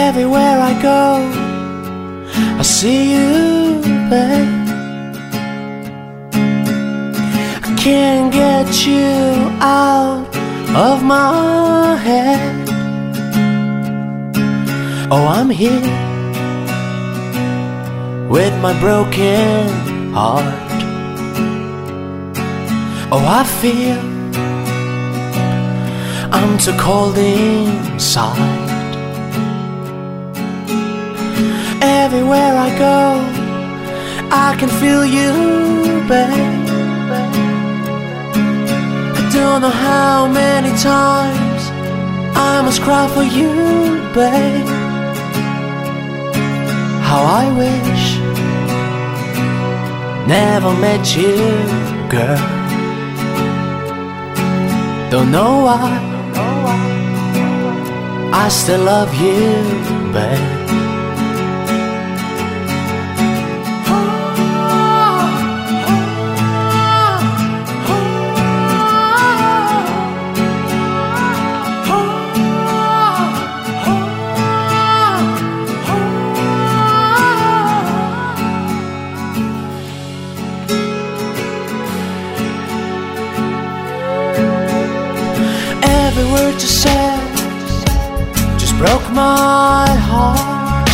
Everywhere I go, I see you, babe. I can't get you out of my head. Oh, I'm here with my broken heart. Oh, I feel I'm too cold inside. Everywhere I go, I can feel you, babe. I don't know how many times I must cry for you, babe. How I wish never met you, girl. Don't know why I still love you, babe. Every word you said just broke my heart.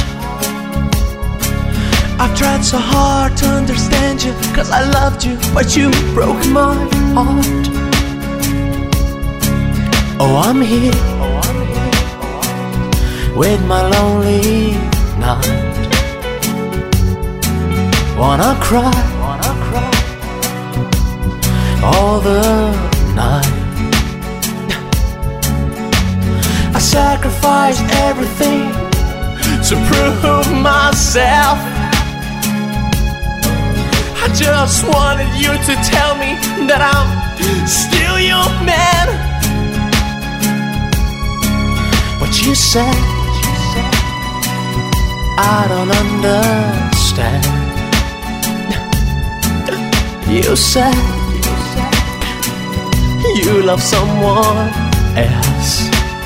I've tried so hard to understand you, 'cause I loved you, but you broke my heart. Oh, I'm here with my lonely night. Wanna cry all the night. I sacrificed everything to prove myself. I just wanted you to tell me that I'm still your man. But you said I don't understand. You said you love someone else.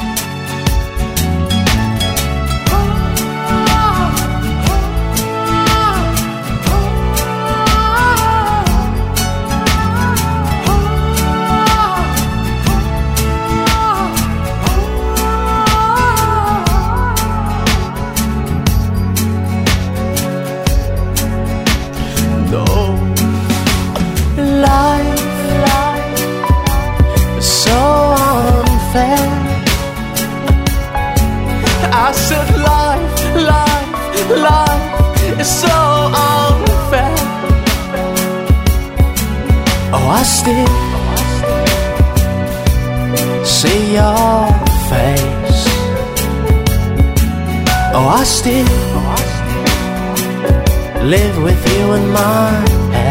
I said life is so unfair. Oh, I still see your face. Oh, I still live with you in my head.